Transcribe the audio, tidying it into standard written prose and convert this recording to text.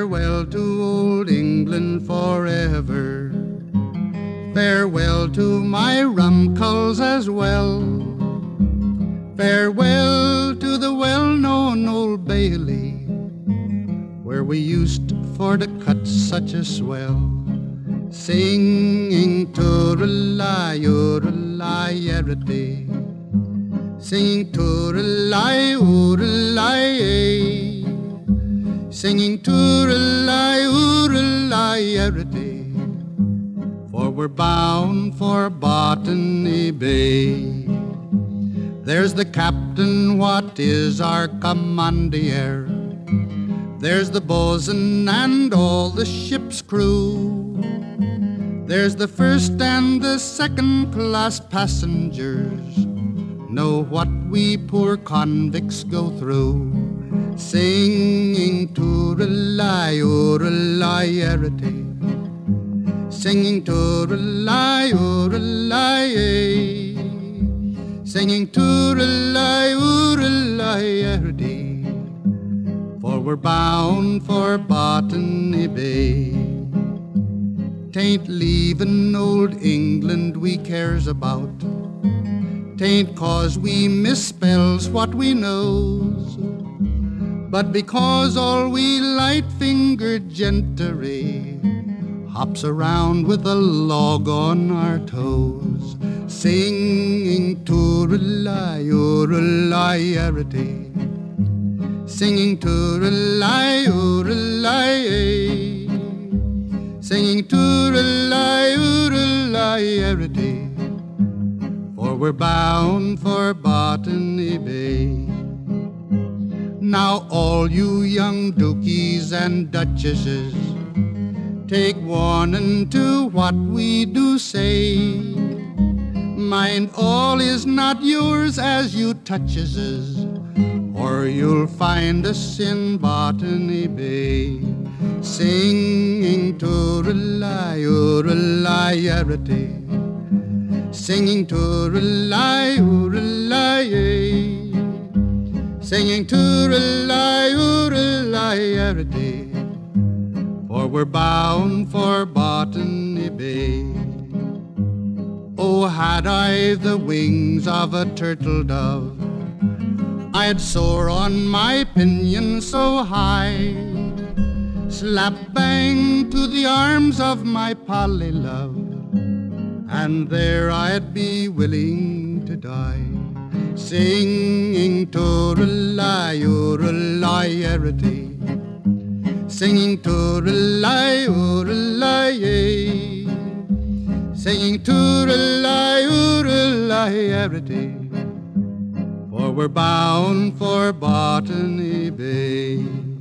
Farewell to old England forever. Farewell to my rumculls as well. Farewell to the well-known Old Bailey, where we used for to cut such a swell, singing tooralai-ooralai-erity, singing tooralai-ooralai-ay, singing tooralai-ooralai-erity, for we're bound for Botany Bay. There's the captain, what is our commandier. There's the bosun and all the ship's crew. There's the first and the second class passengers. Know what we poor convicts go through, singing tooralai-ooralai-erity, singing tooralai-ooralai-ay, singing tooralai-ooralai-erity, for we're bound for Botany Bay. 'Tain't leavin' old England we cares about, 'tain't 'cause we misspells what we knows, but because all we light-fingered gentry hops around with a log on our toes, singing tooralai-ooralai-erity, singing tooralai-ooralai-ay, singing tooralai-ooralai-erity, for we're bound for Botany Bay. Now all you young dukies and duchesses, take warning to what we do say. Mind all is not yours as you touches, or you'll find us in Botany Bay, singing tooralai-ooralai-erity, singing tooralai-ooralai-ay, singing tooralai-ooralai-erity, for we're bound for Botany Bay. Oh, had I the wings of a turtle dove, I'd soar on my pinion so high, slap bang to the arms of my Polly love, and there I'd be willing to die, singing tooralai-ooralai-erity, singing tooralai-ooralai-ay, singing tooralai-ooralai-erity, for we're bound for Botany Bay.